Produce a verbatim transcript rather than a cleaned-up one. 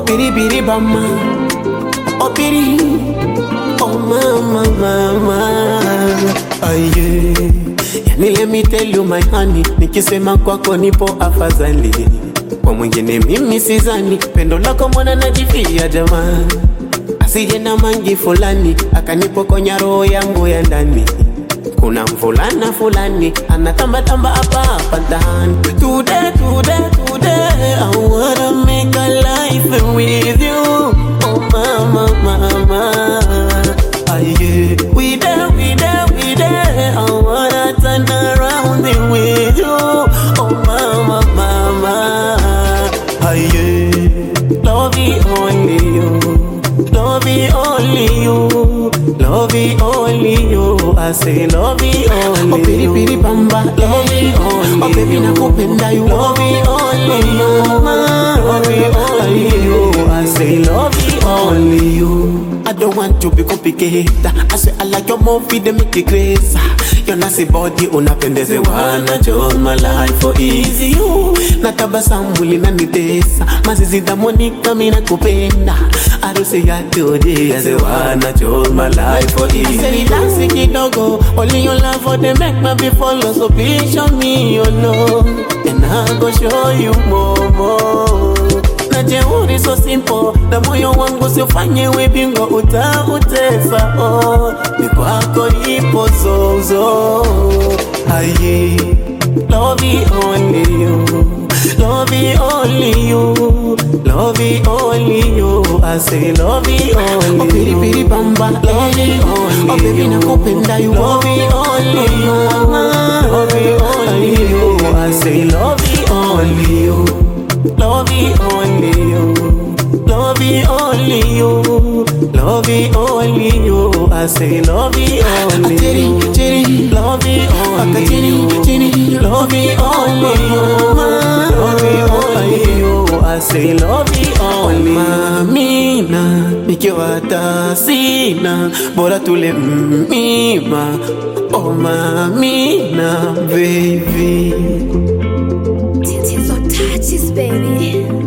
biri biri bama, oh biri, oh mama mama, aye. Yani let me tell you my honey, nikisema kwako nipo afadhali. Kwa mwingine mimi sizani, pendo lako mwana najifia jamaa. Asije na mangi fulani, akanipokonya roho yangu ya ndani. Kuna mvulana fulani, anatamba tamba hapa hapa ndani. Today, today, today, I wanna make a life with you. Oh mama, mama, aye. We there, we there, we there, I wanna turn around with you. Oh mama, mama, aye. Love it only you, love it only you, love it only you. I say love it only you. Oh piri piri bamba, love it only you. Oh baby nakupenda you, love it only you. Love it only you. I say love it only you. I don't want to be complicated. I say I like your movie, they make it crazy. Your nasty body unapendeze wana, chose my life for easy you. Natabasamu linanitesa, mazizi damonika mina kupenda. Aruse ya today, I say wana, chose my life for easy. I say dance kidogo, only your love for them make my be follow. So please show me your love, and I go show you more, more. Na jeuri so simple, na moyo wangu siufanye webingo uta utesa. Oh, ni kwako ipo zozo, aye. Love it only you, love it only you, love it only you. I say love it only you. Oh piri piri bamba, love it only you. Oh baby nakupenda you, love it only you. Love it only you. I say love it only you, love it only you, love it only you, love it only you. I say love it only you, love it only you, love it only you, love it only you. I say love it only you. Mamina, nikiwa tasina, bora tule mima. Oh mamina, baby. Tits so touches, baby.